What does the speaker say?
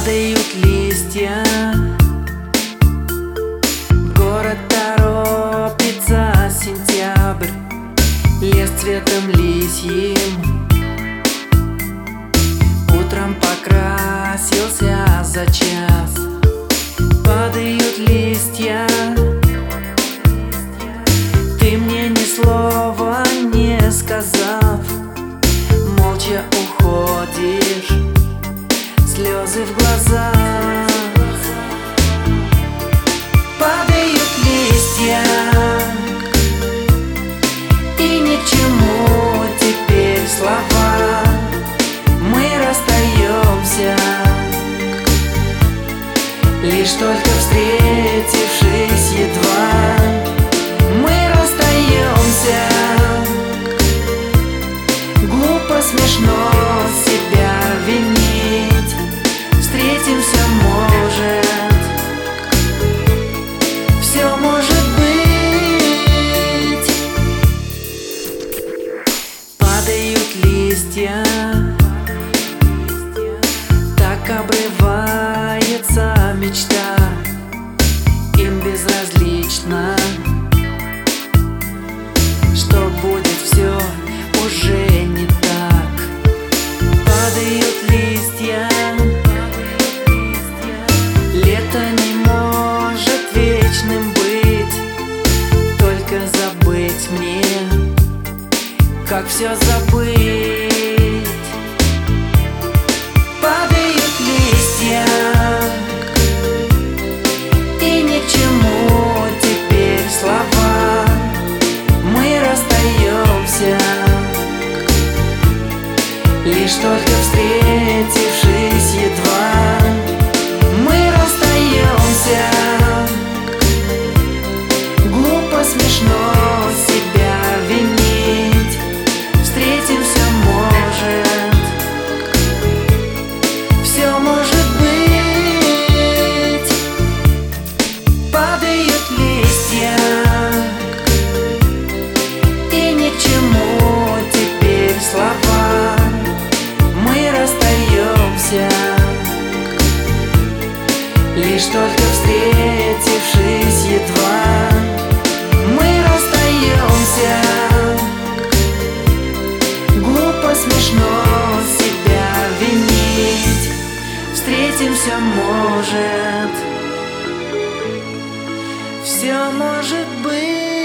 Падают листья, город торопится, сентябрь, лес цветом лисьим утром покрасился за час. Падают листья, ты мне ни слова не сказав, молча уходишь, слезы в глазах. Падают листья, и ни к чему теперь слова. Мы расстаемся, лишь только встретившись едва. Мы расстаемся, глупо, смешно себя винить. Встретимся, может, все может быть. Падают листья, так обрывается мечта. Им безразлично, что будет все уже не так. Падают листья, лето не может вечным быть. Только забыть мне, как все забыть. Падают листья, и ни к чему теперь слова. Мы расстаемся, лишь только встретившись едва. Мы расстаемся, глупо, смешно себя винить. Встретимся, может, все может быть. Падают листья, и ни к чему теперь слова. Мы расстаемся, лишь только встретившись едва. Мы расстаемся, глупо, смешно себя винить. Встретимся, может, все может быть.